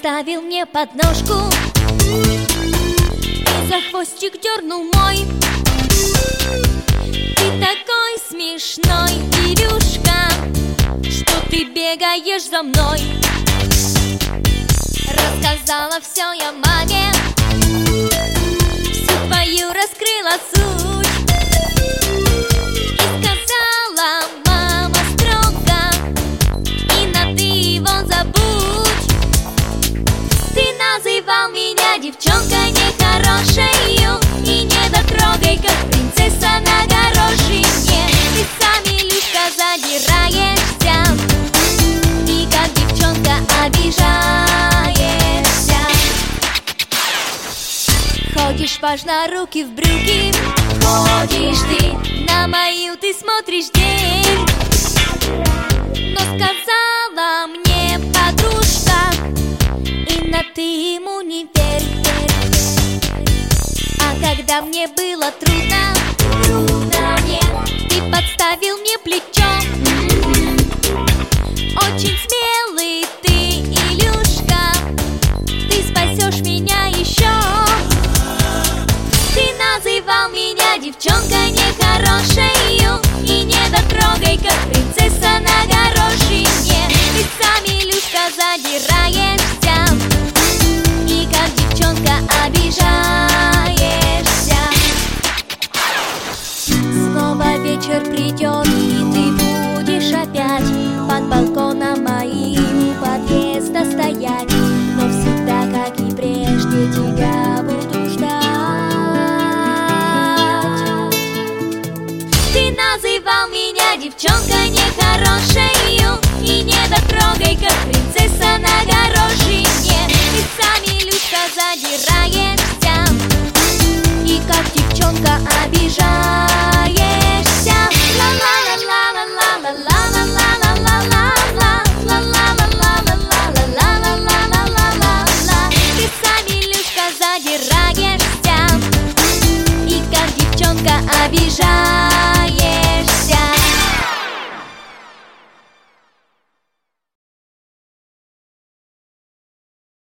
подставил мне подножку и за хвостик дернул мой. Ты такой смешной, Ирюшка, что ты бегаешь за мной. Рассказала все я маме, всю твою раскрыла суть. И сказала мама строго: и на ты его забудь. Ты называл меня девчонкой нехорошею и не дотрогай, как принцесса на горошине. Ты сам, Илюшка, задираешься и как девчонка обижаешься. Ходишь важно руки в брюки, ходишь ты, на мою ты смотришь день. Но сказала мне подружка: Инна, ты ему не верь, А когда мне было трудно мне, ты подставил мне плечо. Очень смелый ты, Илюшка, ты спасешь меня еще. Ты называл меня девчонкой нехорошею и не дотрогай, как принцесса на горошине. Ты сам, Илюшка, задираешься и как девчонка обижаешься. Снова вечер придет, и ты будешь опять под балконом моим у подъезда стоять. Но всегда, как и прежде, тебя буду ждать. Ты называл меня девчонкой нехорошею и не дотрогай, как принцесса на горошине. Ты сам, Илюшка, задираешься и как девчонка обижаешься. Ты сам, Илюшка, задираешься и как девчонка обижаешься.